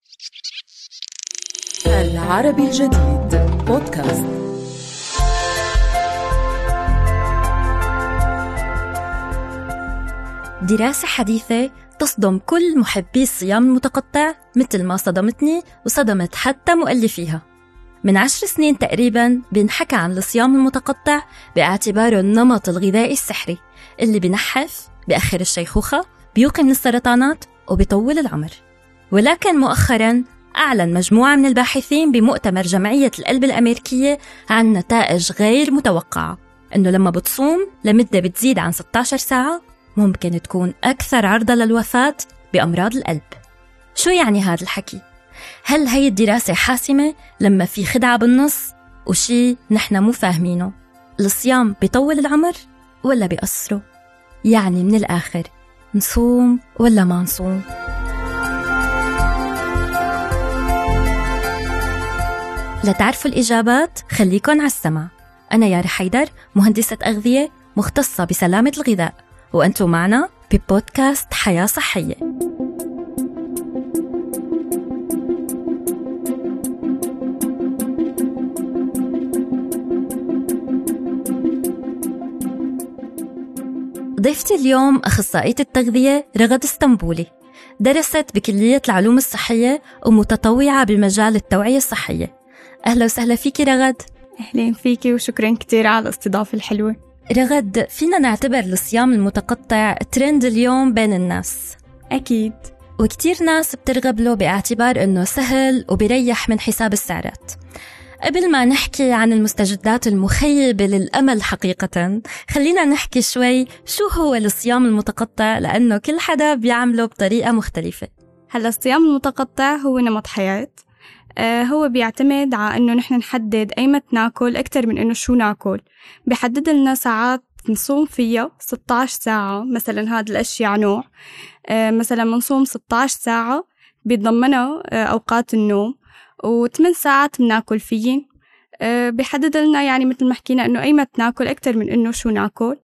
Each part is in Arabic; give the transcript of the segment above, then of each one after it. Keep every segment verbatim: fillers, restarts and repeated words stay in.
العربي الجديد بودكاست. دراسة حديثة تصدم كل محبي الصيام المتقطع مثل ما صدمتني وصدمت حتى مؤلفيها. من عشر سنين تقريباً بينحكى عن الصيام المتقطع باعتباره النمط الغذائي السحري اللي بينحف، بيأخر الشيخوخة، بيوقي من السرطانات وبيطول العمر. ولكن مؤخراً أعلن مجموعة من الباحثين بمؤتمر جمعية القلب الأمريكية عن نتائج غير متوقعة، إنه لما بتصوم لمدة بتزيد عن ستة عشر ساعة ممكن تكون أكثر عرضة للوفاة بأمراض القلب. شو يعني هذا الحكي؟ هل هي الدراسة حاسمة لما في خدعة بالنص وشي نحن مو فاهمينه؟ الصيام بيطول العمر ولا بيقصره؟ يعني من الآخر نصوم ولا ما نصوم؟ لتعرفوا الإجابات خليكن على السمع. أنا يارا حيدر، مهندسة أغذية مختصة بسلامة الغذاء، وأنتم معنا ببودكاست حياة صحية. ضيفتي اليوم أخصائية التغذية رغد اسطنبولي، درست بكلية العلوم الصحية ومتطوعة بمجال التوعية الصحية. أهلا وسهلا فيكي رغد. أهلين فيكي وشكرا كتير على الاستضافة الحلوة. رغد، فينا نعتبر الصيام المتقطع ترند اليوم بين الناس؟ أكيد، وكتير ناس بترغب له باعتبار أنه سهل وبيريح من حساب السعرات. قبل ما نحكي عن المستجدات المخيبة للأمل حقيقة، خلينا نحكي شوي شو هو الصيام المتقطع، لأنه كل حدا بيعمله بطريقة مختلفة. هلا الصيام المتقطع هو نمط حياة، آه هو بيعتمد على أنه نحن نحدد أيمت ناكل أكتر من أنه شو ناكل. بيحدد لنا ساعات نصوم فيها ستة عشر ساعة مثلا. هذا الأشياء نوع آه مثلا منصوم ستة عشر ساعة بيتضمنها آه أوقات النوم، وثمان ساعات بناكل فيهن. أه بيحدد لنا يعني مثل ما حكينا إنه أيمت ناكل أكتر من إنه شو ناكل.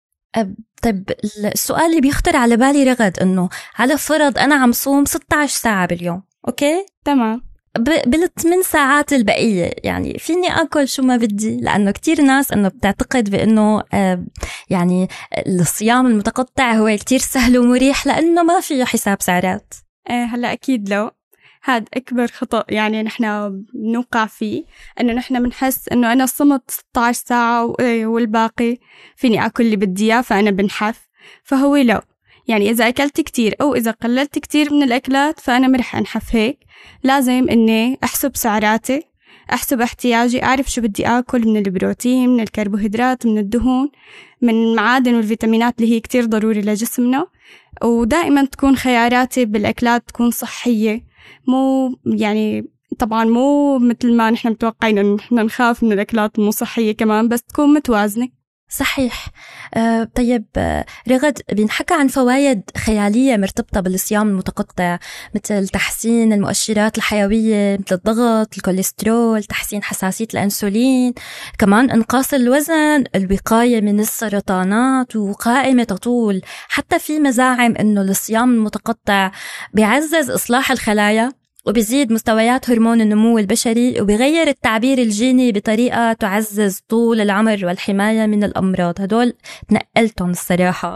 طيب السؤال اللي بيخطر على بالي رغد، إنه على فرض أنا عم صوم ستة عشر ساعة باليوم، أوكي؟ تمام. بالثمان ساعات البقية يعني فيني أكل شو ما بدي؟ لأنه كتير ناس إنه بتعتقد بإنه آه يعني الصيام المتقطع هو كتير سهل ومريح لأنه ما فيه حساب سعرات. أه هلا أكيد لا، هذا أكبر خطأ يعني نحن بنوقع فيه، إنه نحن بنحس إنه أنا صمت ستة عشر ساعة والباقي فيني أكل اللي بدي إياه فأنا بنحف. فهو لا، يعني إذا أكلت كتير أو إذا قللت كتير من الأكلات فأنا مرح أنحف. هيك لازم إني أحسب سعراتي، أحسب احتياجي، أعرف شو بدي أكل من البروتين، من الكربوهيدرات، من الدهون، من المعادن والفيتامينات اللي هي كتير ضروري لجسمنا. ودائما تكون خياراتي بالأكلات تكون صحية، مو يعني طبعا مو مثل ما نحن متوقعين إنه نحن نخاف من الأكلات المو صحية كمان، بس تكون متوازنة. صحيح. آه طيب آه رغد، بينحكى عن فوائد خيالية مرتبطة بالصيام المتقطع، مثل تحسين المؤشرات الحيوية مثل الضغط، الكوليسترول، تحسين حساسية الأنسولين، كمان إنقاص الوزن، الوقاية من السرطانات، وقائمة تطول. حتى في مزاعم إنه الصيام المتقطع بيعزز إصلاح الخلايا وبيزيد مستويات هرمون النمو البشري وبيغير التعبير الجيني بطريقة تعزز طول العمر والحماية من الأمراض. هدول تنقلتهم الصراحة.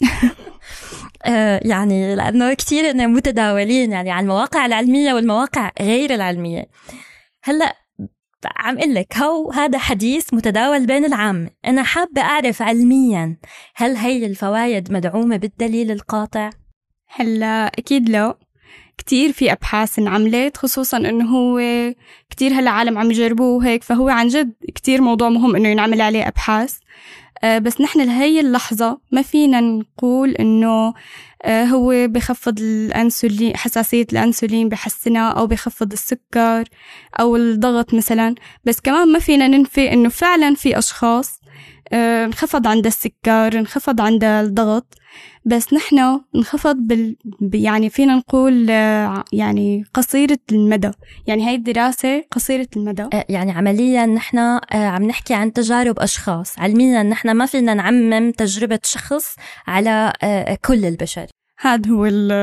يعني لأنه كتير متداولين يعني على المواقع العلمية والمواقع غير العلمية. هلأ عم قلك هو هذا حديث متداول بين العامة، أنا حابة أعرف علميا هل هي الفوائد مدعومة بالدليل القاطع؟ هلا أكيد لا، كتير في أبحاث انعملت، خصوصاً إنه هو كتير هلا عالم عم يجربوه هيك، فهو عن جد كتير موضوع مهم إنه ينعمل عليه أبحاث. أه بس نحن لهي اللحظة ما فينا نقول إنه أه هو بخفض الأنسولين، حساسية الأنسولين بحسنها، أو بخفض السكر أو الضغط مثلاً. بس كمان ما فينا ننفي إنه فعلاً في أشخاص أه انخفض عند السكر، انخفض عند الضغط، بس نحن انخفض بال يعني فينا نقول يعني قصيرة المدى. يعني هاي الدراسة قصيرة المدى، يعني عمليا نحن عم نحكي عن تجارب أشخاص. علميا نحن ما فينا نعمم تجربة شخص على كل البشر. هذا هو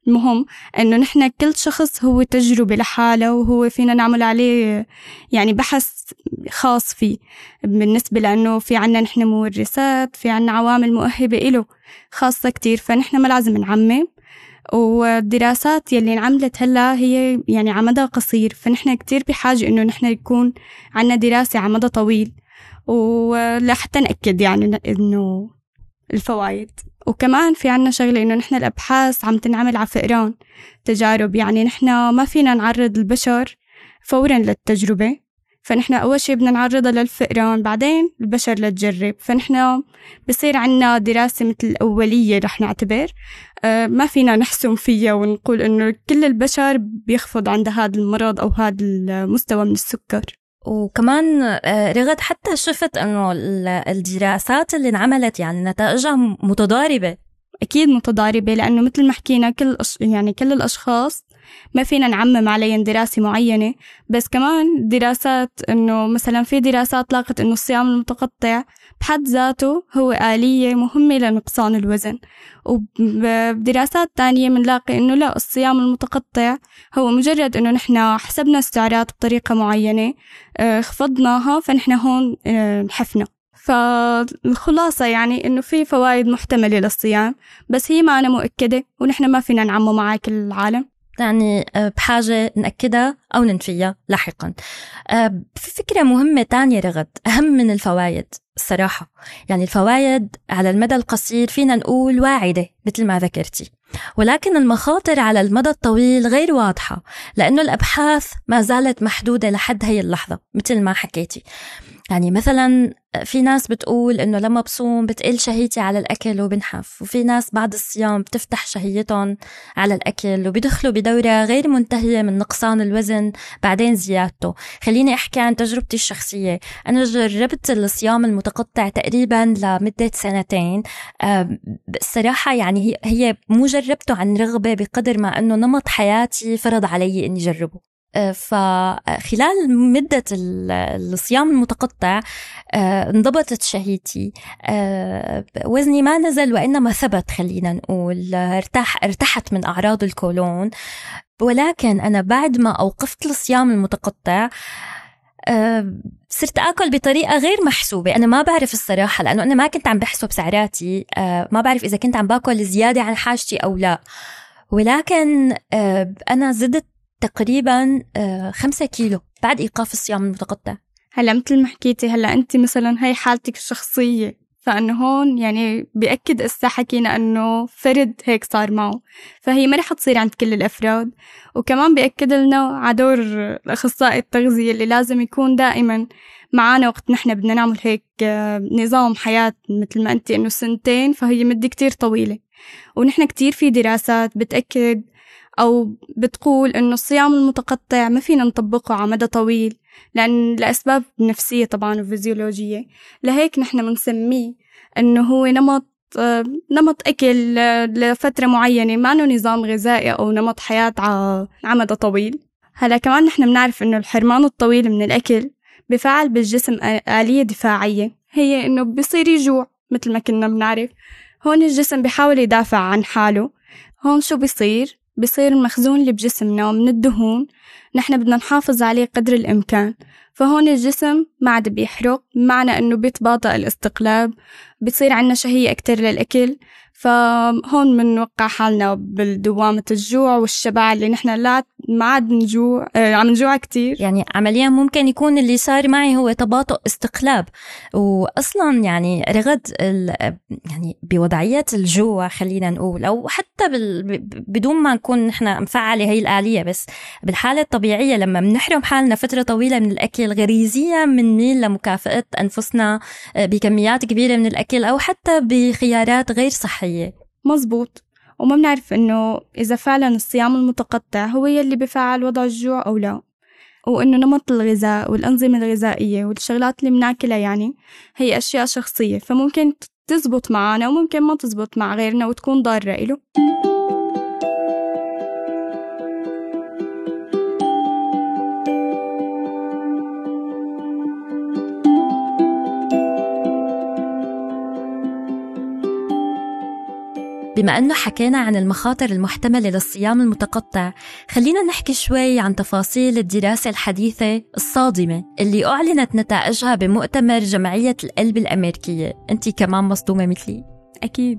المهم إنه نحن كل شخص هو تجربة لحاله، وهو فينا نعمل عليه يعني بحث خاص فيه، بالنسبة لأنه في عنا نحن مورثات، في عنا عوامل مؤهبة إله خاصة كتير، فنحن ما لازم نعمم. والدراسات يلي انعملت هلا هي يعني على مدى قصير، فنحن كتير بحاجة إنه نحن يكون عنا دراسة على مدى طويل، ولحتى نأكد يعني إنه الفوائد. وكمان في عنا شغلة إنه نحن الأبحاث عم تنعمل على فئران تجارب، يعني نحن ما فينا نعرض البشر فورا للتجربة، فنحن أول شيء بدنا نعرضها للفئران، بعدين البشر لتجرب. فنحن بصير عنا دراسة مثل الأولية رح نعتبر، آه ما فينا نحسم فيها ونقول إنه كل البشر بيخفض عند هذا المرض أو هذا المستوى من السكر. وكمان رغد حتى شفت أنه الدراسات اللي انعملت يعني نتائجها متضاربة. أكيد متضاربة، لأنه مثل ما حكينا كل أش... يعني كل الأشخاص ما فينا نعمم عليهم دراسة معينة، بس كمان دراسات إنه مثلا في دراسات لاقت إنه الصيام المتقطع بحد ذاته هو آلية مهمة لنقصان الوزن، وبدراسات تانية منلاقي إنه لا، الصيام المتقطع هو مجرد إنه نحنا حسبنا السعرات بطريقة معينة خفضناها، فنحنا هون نحفنا. فالخلاصة يعني إنه في فوائد محتملة للصيام، بس هي ما أنا مؤكدة، ونحن ما فينا نعمم مع كل العالم، يعني بحاجة نأكدها أو ننفيها لاحقا. في فكرة مهمة تانية رغد أهم من الفوائد الصراحة، يعني الفوائد على المدى القصير فينا نقول واعدة مثل ما ذكرتي، ولكن المخاطر على المدى الطويل غير واضحة، لأنه الأبحاث ما زالت محدودة لحد هي اللحظة مثل ما حكيتي. يعني مثلا في ناس بتقول إنه لما بصوم بتقل شهيتي على الأكل وبنحف، وفي ناس بعد الصيام بتفتح شهيتهم على الأكل وبيدخلوا بدورة غير منتهية من نقصان الوزن بعدين زيادته. خليني أحكي عن تجربتي الشخصية. أنا جربت الصيام المتقطع تقريبا لمدة سنتين. الصراحة يعني هي مو جربته عن رغبة بقدر ما أنه نمط حياتي فرض علي إني جربه. فخلال مدة الصيام المتقطع انضبطت شهيتي، وزني ما نزل وإنما ثبت، خلينا نقول ارتاح ارتحت من أعراض الكولون. ولكن أنا بعد ما أوقفت الصيام المتقطع صرت أكل بطريقة غير محسوبة. أنا ما بعرف الصراحة، لأنه أنا ما كنت عم بحسب سعراتي، ما بعرف إذا كنت عم باكل زيادة عن حاجتي أو لا، ولكن أنا زدت تقريبا خمسة كيلو بعد إيقاف الصيام المتقطع. هلا مثل ما حكيتي، هلا أنت مثلا هاي حالتك الشخصية، فأنه هون يعني بيأكد إسا حكينا أنه فرد هيك صار معه، فهي ما رح تصير عند كل الأفراد. وكمان بيأكد لنا عدور أخصائي التغذية اللي لازم يكون دائما معانا وقت نحن بدنا نعمل هيك نظام حياة مثل ما أنت، إنه سنتين فهي مدة كتير طويلة. ونحن كتير في دراسات بتأكد أو بتقول إنه الصيام المتقطع ما فينا نطبقه على مدى طويل، لأن لأسباب نفسية طبعا وفيزيولوجية. لهيك نحن منسميه إنه هو نمط نمط أكل لفترة معينة، ما إنه نظام غذائي أو نمط حياة على مدى طويل. هلا كمان نحن بنعرف إنه الحرمان الطويل من الأكل بفعل بالجسم آلية دفاعية، هي إنه بيصير يجوع مثل ما كنا بنعرف. هون الجسم بيحاول يدافع عن حاله. هون شو بيصير؟ بيصير المخزون اللي بجسمنا من الدهون نحن بدنا نحافظ عليه قدر الإمكان، فهون الجسم ما عاد بيحرق، معنى أنه بيتباطأ الاستقلاب، بتصير عنا شهية أكتر للأكل. فهون منوقع حالنا بالدوامة الجوع والشبع اللي نحن لا ما عاد نجوع، آه عم نجوع كتير. يعني عمليا ممكن يكون اللي صار معي هو تباطؤ استقلاب. وأصلا يعني رغد يعني بوضعية الجوع خلينا نقول، أو حتى بال... بدون ما نكون نحن مفعلة هي الآلية، بس بالحالة الطبيعية لما بنحرم حالنا فترة طويلة من الأكل غريزيا بنميل لمكافأة أنفسنا بكميات كبيرة من الأكل أو حتى بخيارات غير صحية. مزبوط. وما بنعرف إنه إذا فعلا الصيام المتقطع هو يلي بفعل وضع الجوع أو لا، وإنه نمط الغذاء والأنظمة الغذائية والشغلات اللي بناكلها يعني هي أشياء شخصية، فممكن تزبط معنا وممكن ما تزبط مع غيرنا وتكون ضارة إله. بما أنه حكينا عن المخاطر المحتملة للصيام المتقطع، خلينا نحكي شوي عن تفاصيل الدراسة الحديثة الصادمة اللي أعلنت نتائجها بمؤتمر جمعية القلب الأمريكية. أنتي كمان مصدومة مثلي؟ أكيد.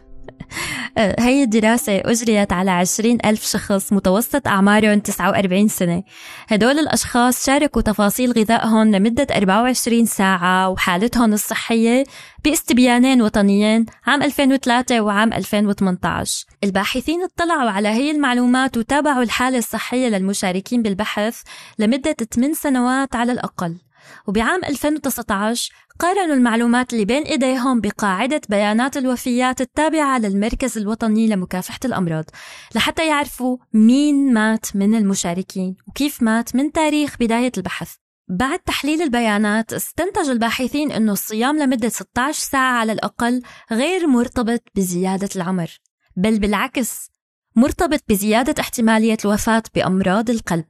هي الدراسة أجريت على عشرين ألف شخص متوسط أعمارهم تسعة وأربعين سنة. هدول الأشخاص شاركوا تفاصيل غذائهم لمدة أربعة وعشرين ساعة وحالتهم الصحية باستبيانين وطنيين عام ألفين وثلاثة وعام ألفين وثمانية عشر. الباحثين اطلعوا على هي المعلومات وتابعوا الحالة الصحية للمشاركين بالبحث لمدة ثمان سنوات على الأقل. وبعام ألفين وتسعة عشر قارنوا المعلومات اللي بين إيديهم بقاعدة بيانات الوفيات التابعة للمركز الوطني لمكافحة الأمراض لحتى يعرفوا مين مات من المشاركين وكيف مات من تاريخ بداية البحث. بعد تحليل البيانات استنتج الباحثين أنه الصيام لمدة ستة عشر ساعة على الأقل غير مرتبط بزيادة العمر، بل بالعكس مرتبط بزيادة احتمالية الوفاة بأمراض القلب.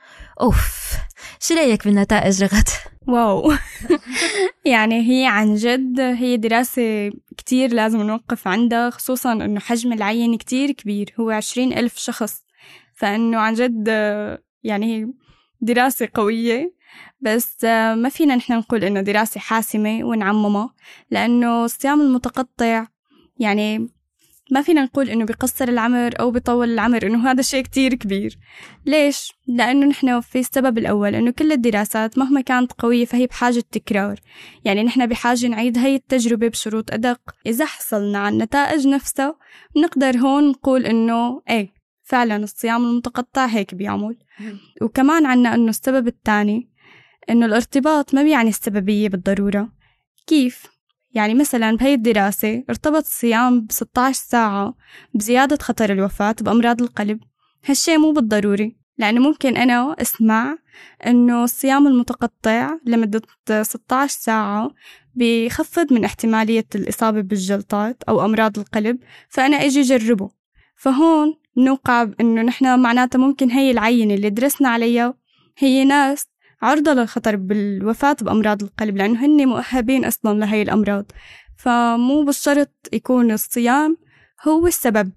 أوف، شو رأيك بالنتائج رغد؟ واو. يعني هي عن جد هي دراسة كتير لازم نوقف عندها، خصوصا أنه حجم العينة كتير كبير، هو عشرين ألف شخص، فأنه عن جد يعني دراسة قوية. بس ما فينا نحن نقول أنه دراسة حاسمة ونعممها، لأنه الصيام المتقطع يعني ما فينا نقول إنه بيقصر العمر أو بيطول العمر، إنه هذا شيء كتير كبير. ليش؟ لأنه نحن في السبب الأول إنه كل الدراسات مهما كانت قوية فهي بحاجة تكرار، يعني نحن بحاجة نعيد هاي التجربة بشروط أدق. إذا حصلنا على النتائج نفسها نقدر هون نقول إنه إيه فعلا الصيام المتقطع هيك بيعمل. وكمان عنا إنه السبب الثاني إنه الارتباط ما بيعني السببية بالضرورة. كيف؟ يعني مثلا بهي الدراسة ارتبط الصيام بستة عشر ساعة بزيادة خطر الوفاة بأمراض القلب. هالشي مو بالضروري، لأنه ممكن أنا أسمع أنه الصيام المتقطع لمدة ستة عشر ساعة بيخفض من احتمالية الإصابة بالجلطات أو أمراض القلب، فأنا أجي جربه. فهون نوقع أنه نحن معناته ممكن هي العينة اللي درسنا عليها هي ناس عرضة للخطر بالوفاة بأمراض القلب، لأنه هن مؤهبين أصلاً لهي الأمراض. فمو بالشرط يكون الصيام هو السبب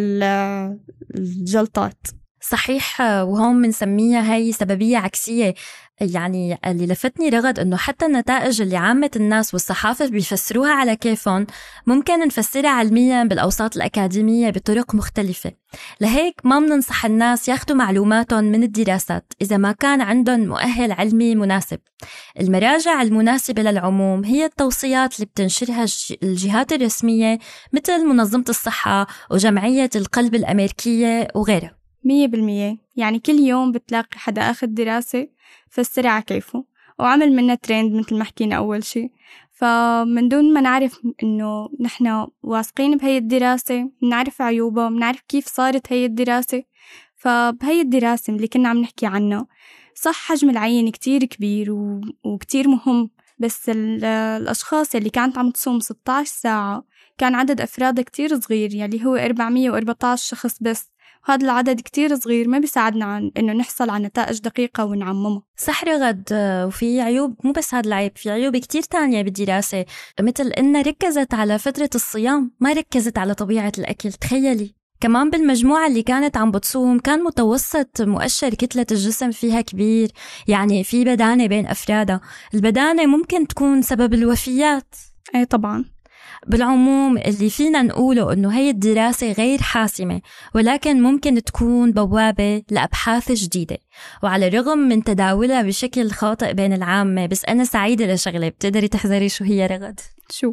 للجلطات. صحيح، وهم منسميها هاي سببية عكسية. يعني اللي لفتني رغد أنه حتى النتائج اللي عامة الناس والصحافة بيفسروها على كيفهم ممكن نفسرها علميا بالأوساط الأكاديمية بطرق مختلفة. لهيك ما مننصح الناس ياخدوا معلوماتهم من الدراسات إذا ما كان عندهم مؤهل علمي مناسب. المراجع المناسبة للعموم هي التوصيات اللي بتنشرها الجهات الرسمية مثل منظمة الصحة وجمعية القلب الأمريكية وغيرها. مية بالمية. يعني كل يوم بتلاقي حدا أخذ دراسة فسرها على كيفه وعمل منها ترند مثل ما حكينا أول شيء. فمن دون ما نعرف إنه نحن واثقين بهي الدراسة، نعرف عيوبها، نعرف كيف صارت هي الدراسة. فبهي الدراسة اللي كنا عم نحكي عنها صح حجم العينة كتير كبير و... وكتير مهم، بس الأشخاص اللي كانت عم تصوم ستة عشر ساعة كان عدد أفراد كتير صغير، يعني هو أربعمية وأربعة عشر شخص بس. هذا العدد كتير صغير ما بيساعدنا عن إنه نحصل على نتائج دقيقة ونعممها. صح رغد، وفي عيوب، مو بس هذا العيب، في عيوب كتير تانية بالدراسة، مثل إنها ركزت على فترة الصيام ما ركزت على طبيعة الأكل. تخيلي كمان بالمجموعة اللي كانت عم بتصوم كان متوسط مؤشر كتلة الجسم فيها كبير، يعني في بدانة بين أفرادها. البدانة ممكن تكون سبب الوفيات. أي طبعاً. بالعموم اللي فينا نقوله إنه هي الدراسة غير حاسمة، ولكن ممكن تكون بوابة لأبحاث جديدة، وعلى الرغم من تداولها بشكل خاطئ بين العامة. بس أنا سعيدة لشغلة، بتقدري تحذري شو هي رغد؟ شو؟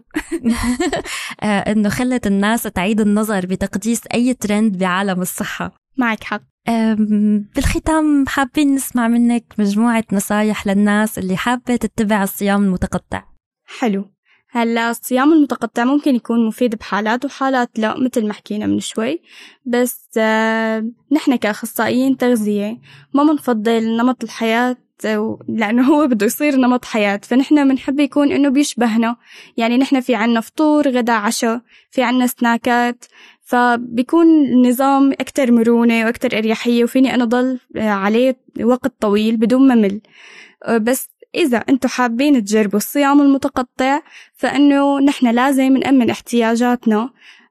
إنه خلت الناس تعيد النظر بتقديس أي ترند بعالم الصحة. معك حق. بالختام حابين نسمع منك مجموعة نصايح للناس اللي حابة تتبع الصيام المتقطع. حلو. هلا الصيام المتقطع ممكن يكون مفيد بحالات وحالات لا، مثل ما حكينا من شوي. بس آه نحن كأخصائيين تغذية ما منفضل نمط الحياة، لأنه هو بده يصير نمط حياة، فنحن منحب يكون إنه بيشبهنا. يعني نحن في عنا فطور غدا عشاء، في عنا سناكات، فبيكون النظام أكتر مرونة وأكتر أريحية، وفيني أنا ضل عليه وقت طويل بدون ممل. بس إذا أنتوا حابين تجربوا الصيام المتقطع فإنه نحن لازم نأمن احتياجاتنا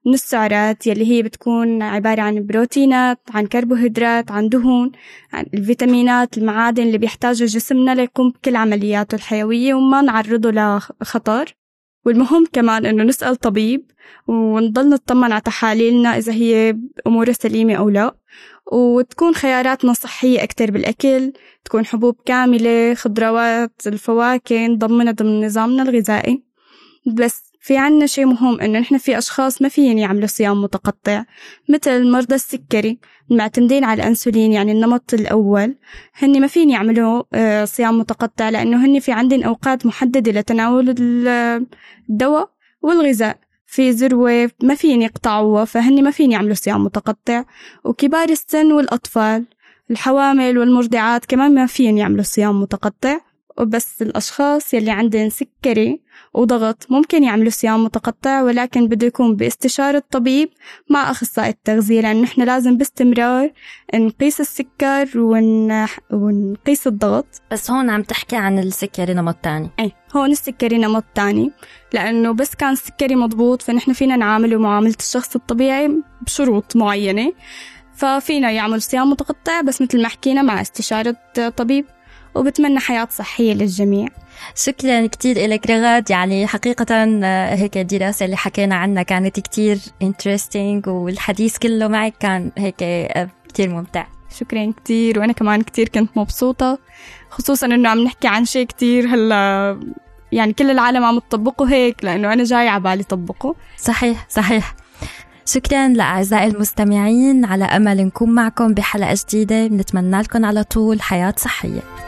من السعرات يلي هي بتكون عبارة عن بروتينات، عن كربوهيدرات، عن دهون، عن الفيتامينات، المعادن اللي بيحتاجها جسمنا ليقوم بكل عملياته الحيوية وما نعرضه لخطر. والمهم كمان إنه نسأل طبيب ونضل نطمن على تحاليلنا إذا هي أمورها سليمة أو لا، وتكون خياراتنا صحية أكتر بالأكل، تكون حبوب كاملة، خضروات، الفواكه نضمنها ضمن نظامنا الغذائي. بس في عنا شيء مهم إنه نحن في أشخاص ما فيهم يعملوا صيام متقطع، مثل مرضى السكري المعتمدين على الأنسولين، يعني النمط الأول، هني ما فيهم يعملوا صيام متقطع لأنه هني في عندهم أوقات محددة لتناول الدواء والغذاء في ذروة ما فيهم يقطعوها، فهني ما فيهم يعملوا صيام متقطع. وكبار السن والأطفال، الحوامل والمرضعات كمان ما فيهم يعملوا صيام متقطع. وبس الأشخاص يلي عندهم سكري وضغط ممكن يعملوا صيام متقطع، ولكن بده يكون باستشارة طبيب مع أخصائي التغذية، لأنه إحنا لازم باستمرار نقيس السكر ون... ونقيس الضغط. بس هون عم تحكي عن السكري نمط تاني. أي هون السكري نمط تاني، لأنه بس كان السكري مضبوط فنحن فينا نعامله معاملة الشخص الطبيعي بشروط معينة، ففينا يعمل صيام متقطع بس مثل ما حكينا مع استشارة طبيب. وبتمنى حياة صحية للجميع. شكرا كتير إلك رغد، يعني حقيقة هيك الدراسة اللي حكينا عنها كانت كتير interesting، والحديث كله معك كان هيك كتير ممتع. شكرا كتير، وأنا كمان كتير كنت مبسوطة، خصوصا أنه عم نحكي عن شيء كتير هلا يعني كل العالم عم تطبقه هيك، لأنه أنا جاي عبالي طبقه. صحيح صحيح. شكرا لأعزائي المستمعين، على أمل نكون معكم بحلقة جديدة. بنتمنى لكم على طول حياة صحية.